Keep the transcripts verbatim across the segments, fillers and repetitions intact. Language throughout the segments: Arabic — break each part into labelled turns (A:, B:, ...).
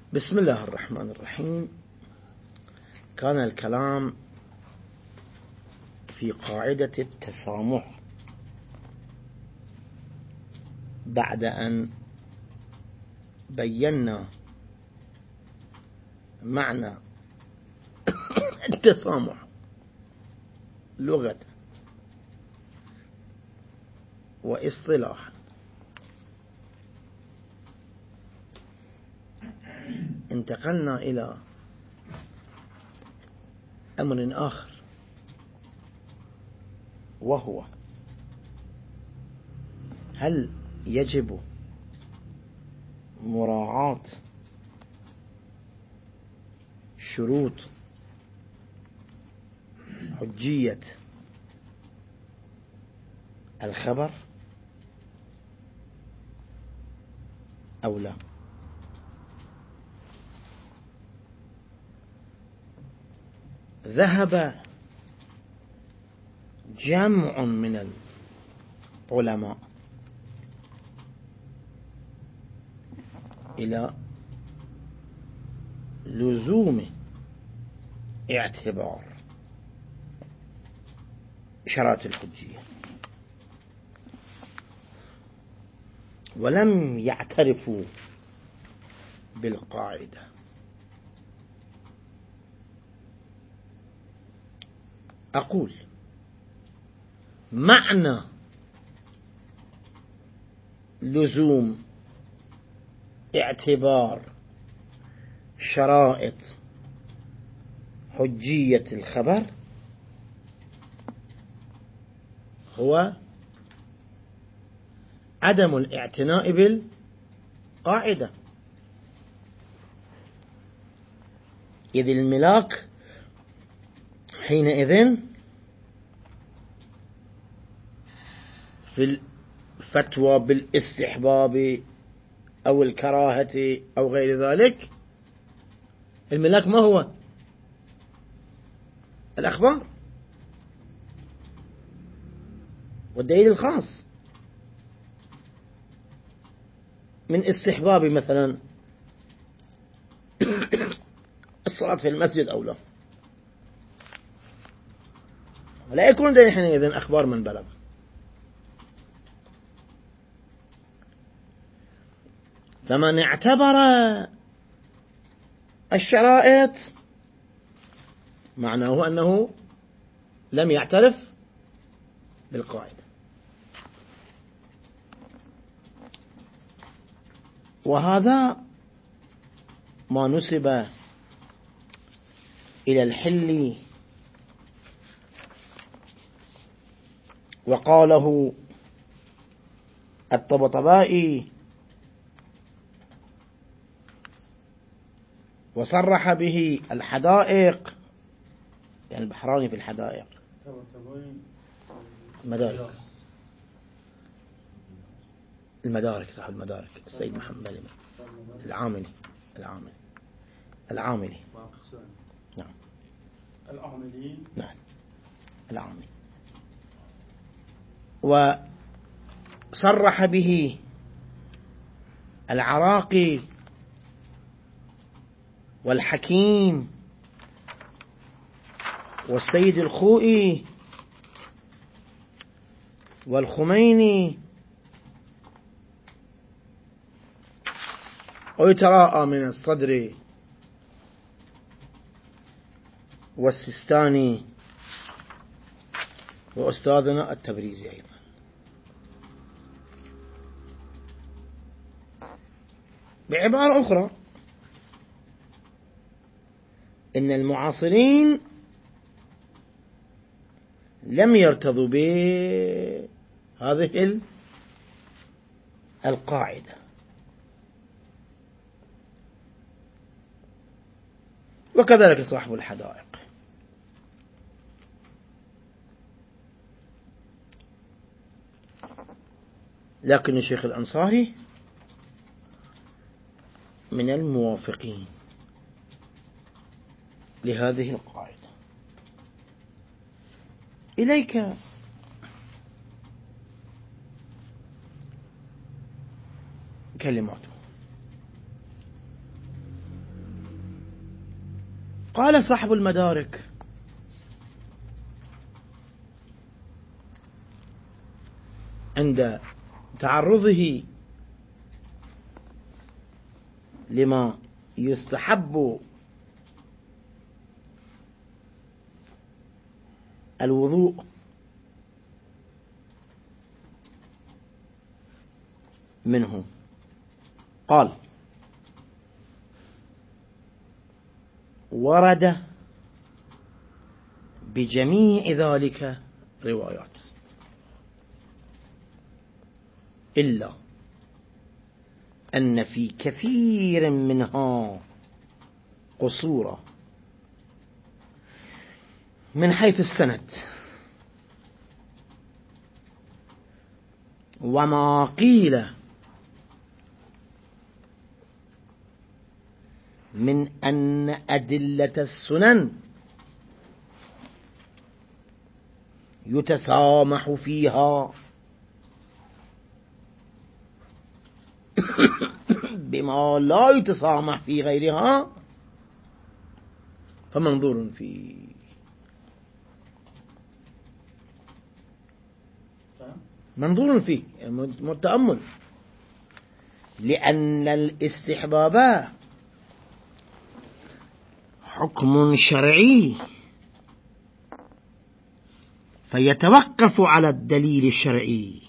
A: بسم الله الرحمن الرحيم. كان الكلام في قاعدة التسامح بعد أن بينا معنى التسامح لغة واصطلاحا. انتقلنا إلى أمر آخر، وهو هل يجب مراعاة شروط حجية الخبر أو لا؟ ذهب جمع من العلماء إلى لزوم اعتبار شرائط الحجية، ولم يعترفوا بالقاعدة. أقول معنى لزوم اعتبار شرائط حجية الخبر هو عدم الاعتناء بالقاعدة، إذ الملاك حينئذ في الفتوى بالاستحباب أو الكراهة أو غير ذلك، الملاك ما هو؟ الأخبار والدليل الخاص من استحباب مثلا الصلاة في المسجد أو لا، ولا يكون دليل حينئذ أخبار من بلغ. فمن اعتبر الشرائط معناه أنه لم يعترف بالقاعدة، وهذا ما نسب إلى الحل وقاله الطبطبائي وصرح به الحدائق، يعني البحراني في الحدائق المدارك المدارك صاحب المدارك السيد محمد العاملي العاملي العاملي نعم
B: العاملي
A: نعم العاملي وصرح به العراقي والحكيم والسيد الخوئي والخميني، ويتراءى من الصدر والسيستاني وأستاذنا التبريزي أيضا. بعبارة أخرى، إن المعاصرين لم يرتضوا بهذه القاعدة، وكذلك صاحب الحدائق. لكن الشيخ الأنصاري من الموافقين لهذه القاعدة. إليك كلماته. قال صاحب المدارك عند تعرضه لما يستحب الوضوء منه قال ورد بجميع ذلك روايات إلا أن في كثير منها قصورا من حيث السند وما قيل من أن أدلة السنن يتسامح فيها بما لا يتسامح في غيرها فمنظور فيه. منظور فيه متأمل، لأن الاستحباب حكم شرعي فيتوقف على الدليل الشرعي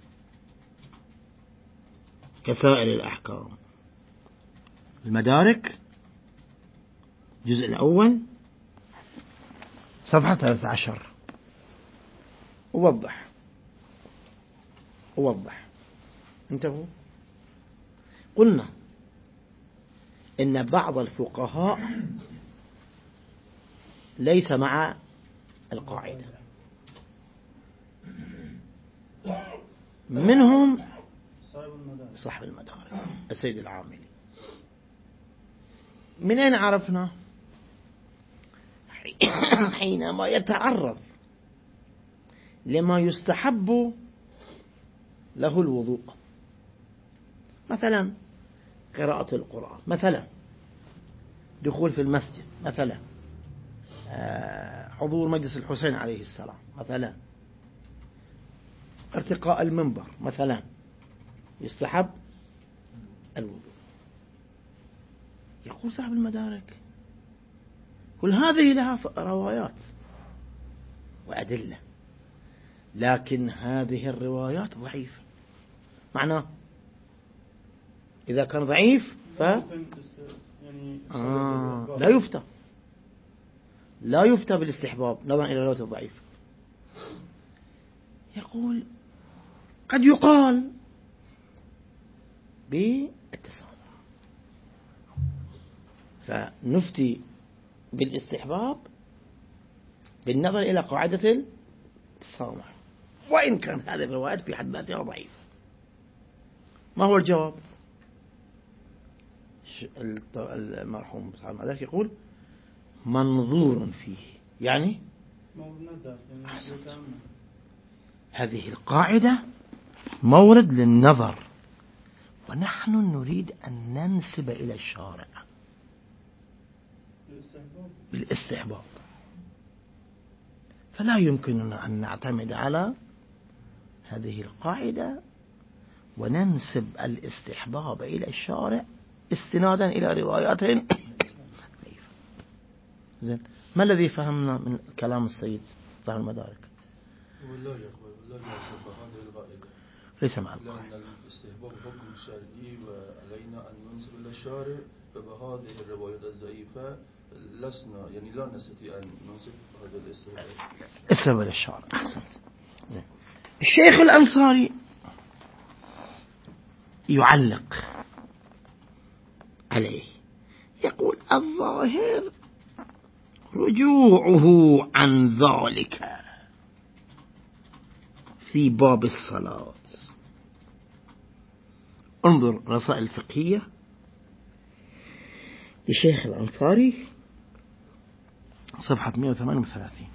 A: كسائر الأحكام. المدارك الجزء الأول صفحة ثلاثة عشر ووضح ووضح انتهوا. قلنا إن بعض الفقهاء ليس مع القاعدة، منهم صاحب المدارك السيد العاملي. من أين عرفنا؟ حينما يتعرض لما يستحب له الوضوء، مثلا قراءة القرآن، مثلا دخول في المسجد، مثلا حضور مجلس الحسين عليه السلام، مثلا ارتقاء المنبر، مثلا يستحب الوضوء. يقول صاحب المدارك كل هذه لها روايات وأدلة، لكن هذه الروايات ضعيفة. معناه إذا كان ضعيف ف آه لا يفتى لا يفتى بالاستحباب نظرا إلى الروايات الضعيفة. يقول قد يقال بالتسامح، فنفتي بالاستحباب بالنظر إلى قاعدة التسامح، وإن كان هذه الروايات في حد ذاتها ضعيفة. ما هو الجواب؟ المرحوم صاحب المدارك يقول منظور فيه، يعني أحسنت. هذه القاعدة مورد للنظر، ونحن نريد أن ننسب إلى الشارع بالاستحباب، فلا يمكننا أن نعتمد على هذه القاعدة وننسب الاستحباب إلى الشارع استنادا إلى روايات. زين، ما الذي فهمنا من كلام السيد صاحب المدارك؟
C: والله يقبل والله يعتبر هذه القاعدة
A: ليس مع القاعدة،
C: لأن الاستحباب حكم شرعي وعلينا أن ننسب إلى الشارع، فبهذه الروايات الضعيفة لسنا يعني لا نستطيع أن ننسب هذا الاستحباب
A: استحباب إلى الشارع. أحسنت. زين. الشيخ الأنصاري يعلق عليه، يقول الظاهر رجوعه عن ذلك في باب الصلاة. انظر رسائل الفقهية للشيخ الأنصاري صفحة مئة وثمانية وثلاثين.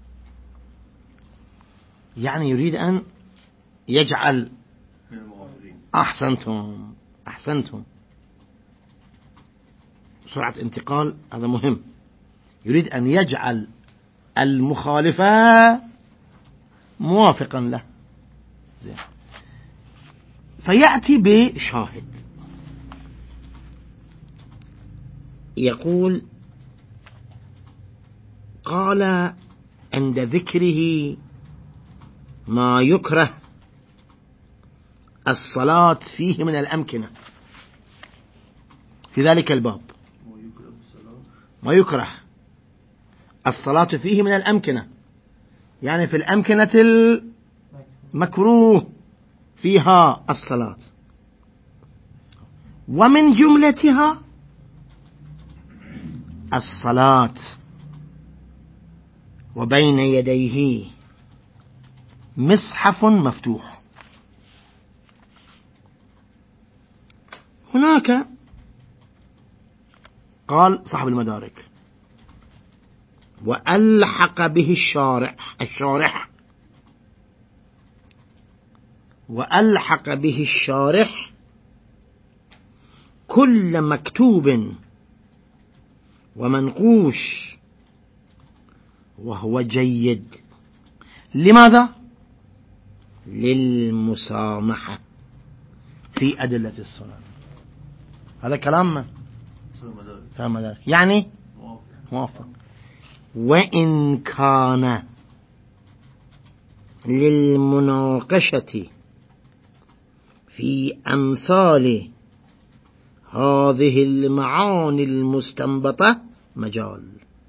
A: يعني يريد أن يجعل أحسنتم أحسنتم سرعة انتقال، هذا مهم. يريد أن يجعل المخالف موافقا له. زين. فيأتي بشاهد يقول قال عند ذكره ما يكره الصلاة فيه من الأمكنة في ذلك الباب، ما يكره الصلاة فيه من الأمكنة يعني في الأمكنة المكروه فيها الصلاة، ومن جملتها الصلاة وبين يديه مصحف مفتوح. هناك قال صاحب المدارك وألحق به الشارح الشارح وألحق به الشارح كل مكتوب ومنقوش وهو جيد. لماذا؟ للمسامحة في أدلة الصلاة. هذا كلام من؟ صاحب المدارك يعني موافق. وإن كان للمناقشة في أمثال هذه المعاني المستنبطة مجال.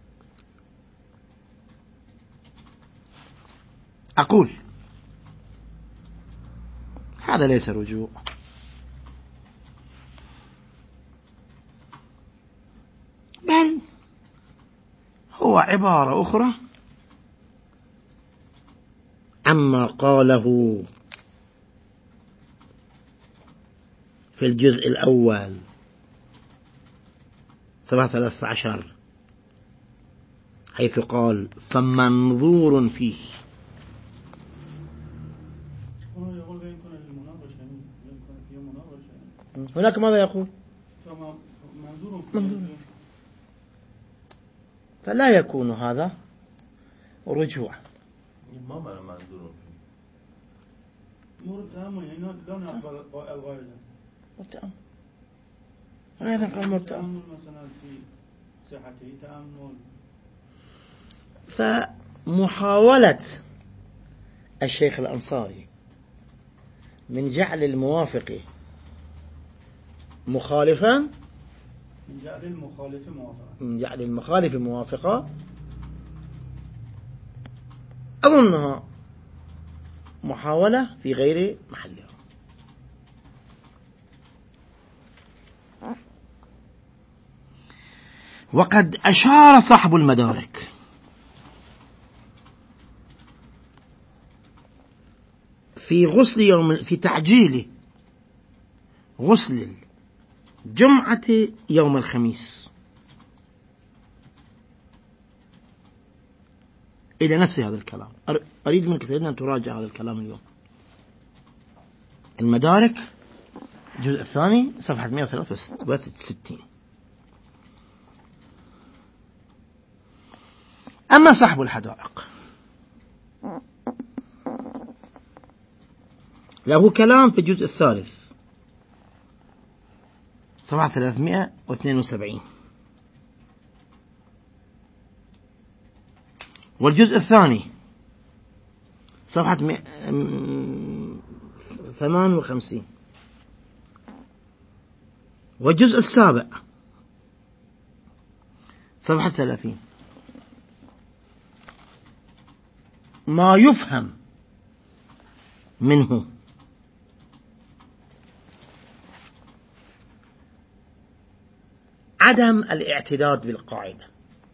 A: أقول هذا ليس رجوع، بل هو عبارة أخرى عما قاله في الجزء الأول صفحة ثلاثة عشر حيث قال فمنظور فيه. هناك ماذا يقول؟ منظور. فلا يكون هذا رجوعا.
C: ما معنى منظور فيه؟
B: مرتهم يعني لا نقبل الغاية.
A: مرتهم. أنا نقول مرتهم.
B: مثلا في صحته تأمل.
A: فمحاولة الشيخ الأنصاري من جعل الموافق مخالفا
B: من جعل المخالف موافقا
A: من جعل المخالف موافقا أظنها محاولة في غير محلها. وقد أشار صاحب المدارك في غسل يوم في تعجيل غسل الجمعة يوم الخميس إلى نفس هذا الكلام. أريد منك سيدنا أن تراجع هذا الكلام اليوم. المدارك الجزء الثاني صفحة مئة وثلاثة وستين. أما صاحب الحدائق له كلام في الجزء الثالث صفحة ثلاثمئة واثنين وسبعين، والجزء الثاني صفحة ثمان وخمسين، والجزء السابع صفحة ثلاثين. ما يفهم منه عدم الاعتداد بالقاعدة،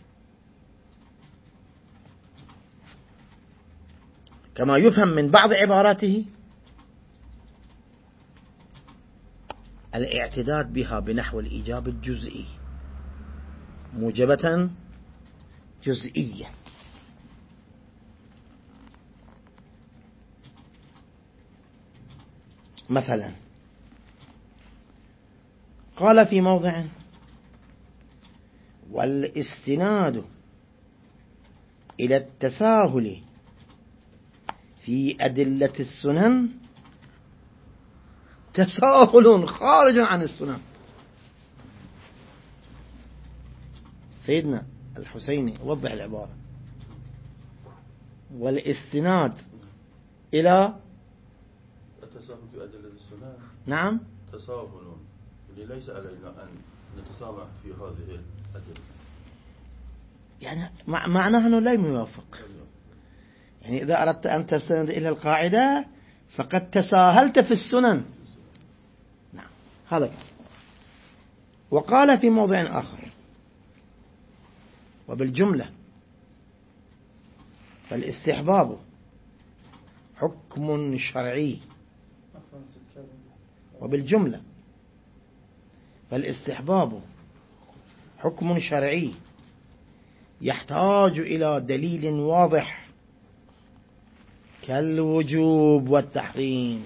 A: كما يفهم من بعض عباراته الاعتداد بها بنحو الإيجاب الجزئي موجبة جزئية. مثلا قال في موضع والاستناد إلى التساهل في أدلة السنن تساهل خارج عن السنن. سيدنا الحسيني وضح العبارة. والاستناد إلى
C: التساهل في أدلة السنن
A: نعم
C: تساهل، يعني ليس علينا أن نتسامح في هذه الأدلة،
A: يعني معناها أنه لا يوافق. يعني إذا أردت أن تستند إلى القاعدة فقد تساهلت في السنن. نعم هذا. وقال في موضع آخر: وبالجملة فالاستحباب حكم شرعي. وبالجملة فالاستحباب حكم شرعي يحتاج إلى دليل واضح كالوجوب والتحريم.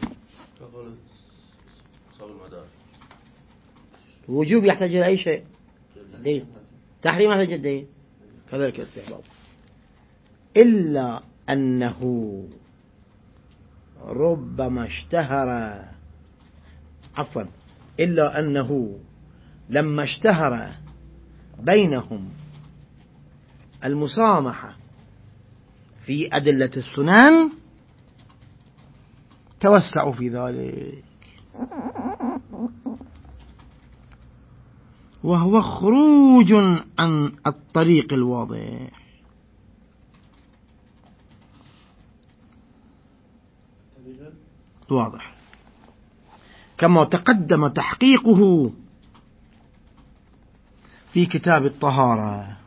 A: الوجوب يحتاج إلى أي شيء، دليل. تحريم يحتاج إلى دليل، كذلك الاستحباب. إلا أنه ربما اشتهر عفوا إلا أنه لما اشتهر بينهم المسامحة في أدلة السنن توسعوا في ذلك، وهو خروج عن الطريق الواضح. واضح كما تقدم تحقيقه في كتاب الطهارة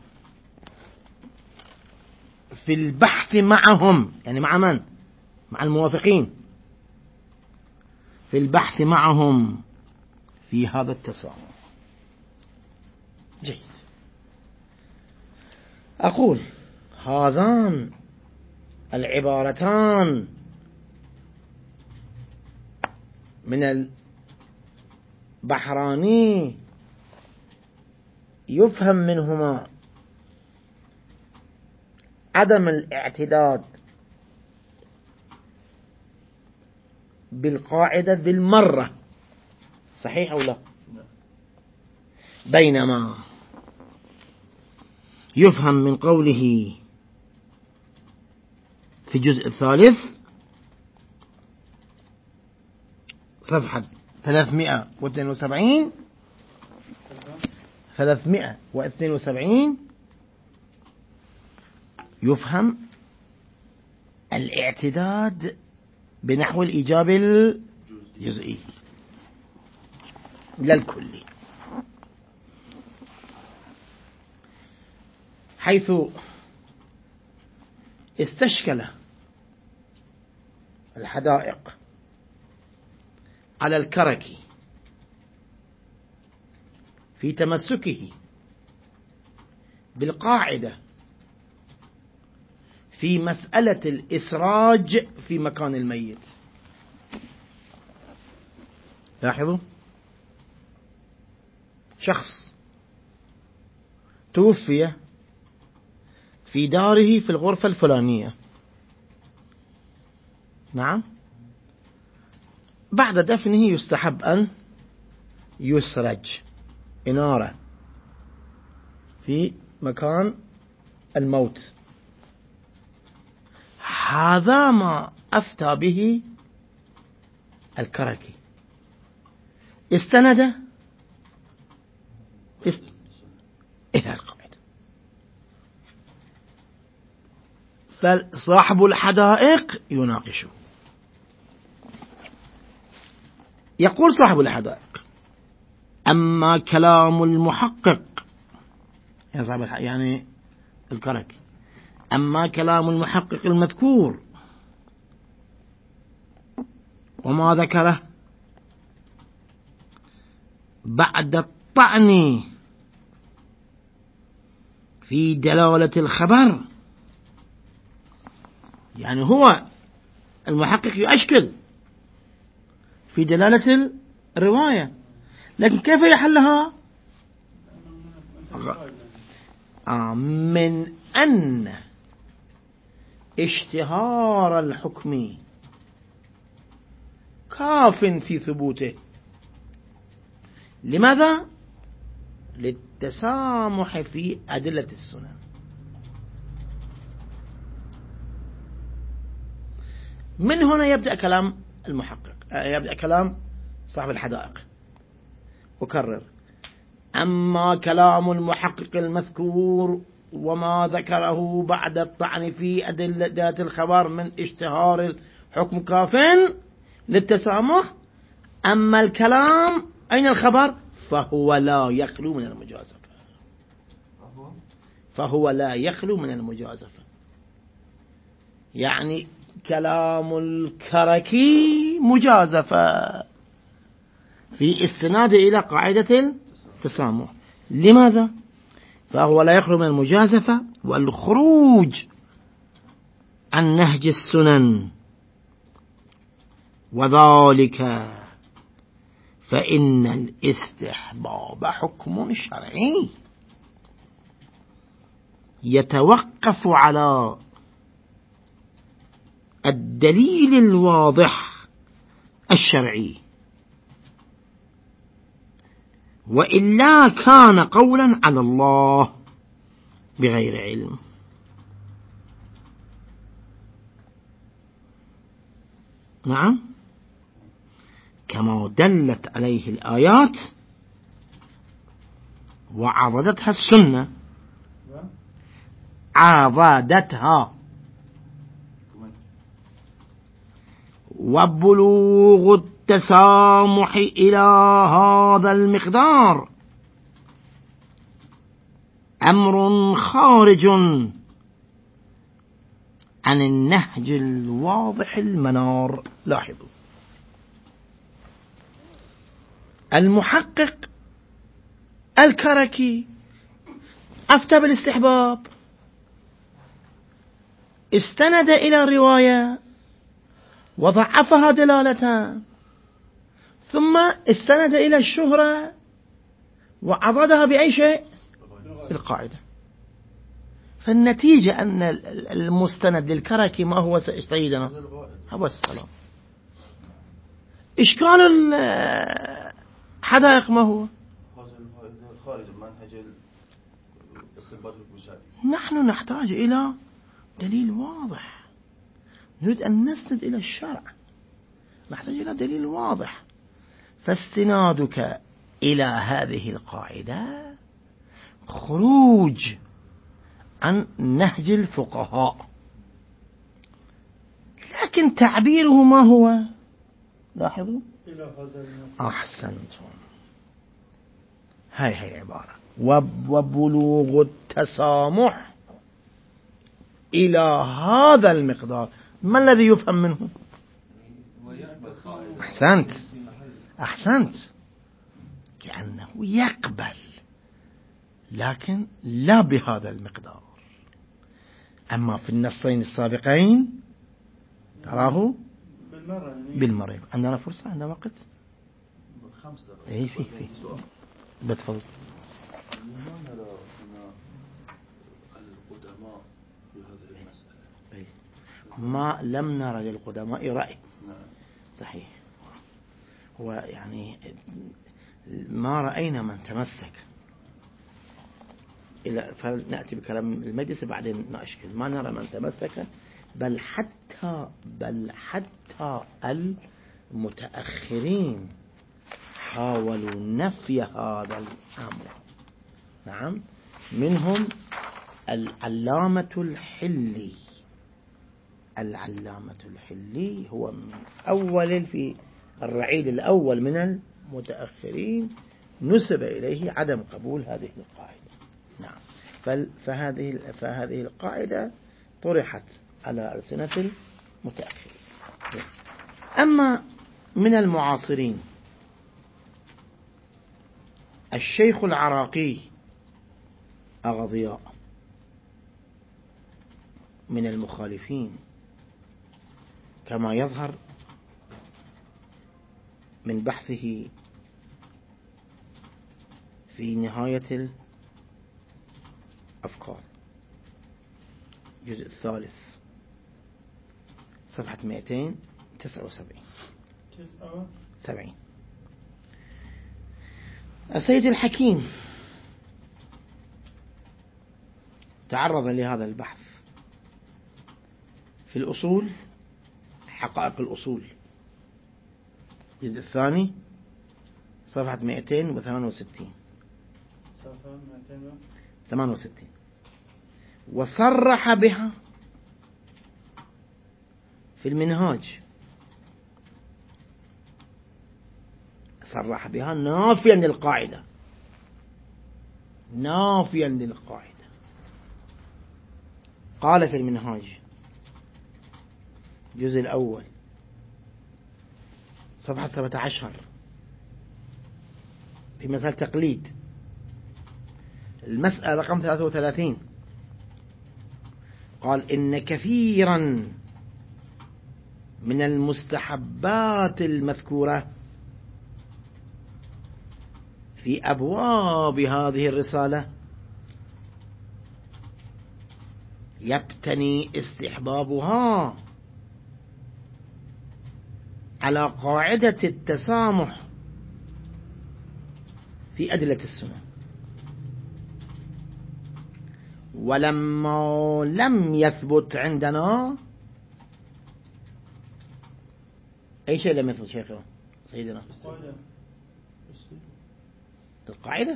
A: في البحث معهم، يعني مع من؟ مع الموافقين، في البحث معهم في هذا التسامح. جيد. أقول هذان العبارتان من البحراني يفهم منهما عدم الاعتداد بالقاعدة بالمرة، صحيح أو لا؟ بينما يفهم من قوله في الجزء الثالث صفحة ثلاثمائة واثنين وسبعين ثلاثمائة واثنين وسبعين يفهم الاعتداد بنحو الإيجاب الجزئي لا الكلي، حيث استشكل الحدائق على الكركي في تمسكه بالقاعدة في مسألة الإسراج في مكان الميت. لاحظوا، شخص توفي في داره في الغرفة الفلانية، نعم، بعد دفنه يستحب أن يسرج إنارة في مكان الموت. هذا ما أفتى به الكركي، استند است... إلى القاعدة. فصاحب الحدائق يناقشه، يقول صاحب الحدائق: أما كلام المحقق، يا صاحب الحدائق يعني الكركي، أما كلام المحقق المذكور وما ذكره بعد الطعن في دلالة الخبر، يعني هو المحقق يؤشكل في دلالة الرواية، لكن كيف يحلها؟ من أن اشتهار الحكم كاف في ثبوته. لماذا؟ للتسامح في أدلة السنن. من هنا يبدأ كلام المحقق، يبدأ كلام صاحب الحدائق. أكرر: أما كلام المحقق المذكور وما ذكره بعد الطعن في أدلة الخبر من اشتهار الحكم كاف للتسامح، أما الكلام أين الخبر؟ فهو لا يخلو من المجازفة، فهو لا يخلو من المجازفة. يعني كلام الكركي مجازفة في استناد إلى قاعدة التسامح. لماذا؟ فهو لا يخلو من المجازفة والخروج عن نهج السنن، وذلك فإن الاستحباب حكم شرعي يتوقف على الدليل الواضح الشرعي، وإلا كان قولا على الله بغير علم. نعم، كما دلت عليه الآيات وعرضتها السنة، عرضتها. وبلوغ التسامح إلى هذا المقدار أمر خارج عن النهج الواضح المنار. لاحظوا، المحقق الكركي أفتى بالاستحباب، استند إلى الرواية وضعفها دلالة، ثم استند إلى الشهرة وعضدها بأي شيء؟ القاعدة. فالنتيجة أن المستند للكركي ما هو سيدنا؟ هو السلام. إشكال الحدائق ما هو؟
C: خارج منهج الاستنباط الشرعي.
A: نحن نحتاج إلى دليل واضح، نريد أن نستند إلى الشرع، نحتاج إلى دليل واضح. فاستنادك إلى هذه القاعدة خروج عن نهج الفقهاء، لكن تعبيره ما هو؟ لاحظوا، أحسنتم، هاي هي العبارة: وبلوغ التسامح إلى هذا المقدار. ما الذي يفهم منه؟ أحسنت أحسنت كأنه يقبل، لكن لا بهذا المقدار. أما في النصين السابقين تراه بالمرة. عندنا فرصة، عندنا وقت؟
C: خمس دقائق.
A: إيه في في بتفضل.
C: ما نرى هنا القدماء في هذه المسألة.
A: إيه. ما لم نرى للقدماء رأي.
C: نعم.
A: صحيح. هو يعني ما رأينا من تمسك إلى، فنأتي بكلام المجلس بعدين نأشكل. ما نرى من تمسك، بل حتى بل حتى المتأخرين حاولوا نفي هذا الأمر. نعم، منهم العلامة الحلي. العلامة الحلي هو من أول في الرعيل الأول من المتأخرين، نسب إليه عدم قبول هذه القاعدة. نعم، فهذه فهذه القاعدة طرحت على ألسنة المتأخرين. أما من المعاصرين، الشيخ العراقي أغضياء من المخالفين، كما يظهر من بحثه في نهاية الأفكار الجزء الثالث صفحة مئتين وتسعة وسبعين.
B: تسعة
A: سبعين. السيد الحكيم تعرض لهذا البحث في الأصول، حقائق الأصول، الجزء الثاني صفحة مئتين وثمانية وستين.
B: صفحة مئتين
A: ثمانية وستين. وصرح بها في المنهاج، صرح بها نافيا للقاعدة، نافيا للقاعدة. قال في المنهاج الجزء الأول صفحة سبعة عشر في مسألة تقليد، المسألة رقم ثلاثة وثلاثين، قال إن كثيرا من المستحبات المذكورة في أبواب هذه الرسالة يبتني استحبابها على قاعدة التسامح في أدلة السنة، ولما لم يثبت عندنا أي شيء لم يثبت شيخنا سيدنا القاعدة،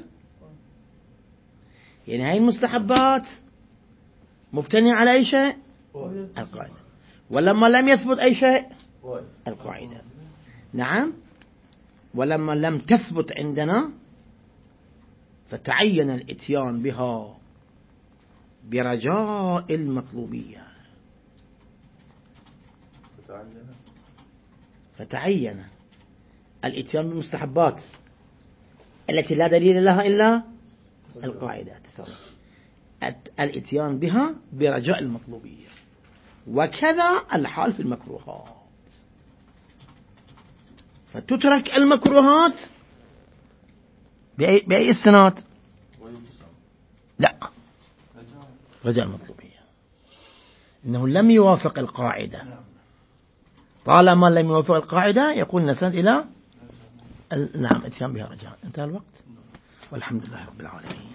A: يعني هاي المستحبات مبتنية على أي شيء؟ القاعدة. ولما لم يثبت أي شيء؟ القاعدة. نعم. ولما لم تثبت عندنا فتعين الاتيان بها برجاء المطلوبية، فتعين الاتيان بالمستحبات التي لا دليل لها إلا القاعدة، الاتيان بها برجاء المطلوبية. وكذا الحال في المكروهات، فتترك المكروهات بأي, بأي استناد؟ لا، رجاء المطلوبية، إنه لم يوافق القاعدة. طالما لم يوافق القاعدة يقول نسند إلى نعم اتيان بها رجاء. انتهى الوقت، والحمد لله رب العالمين.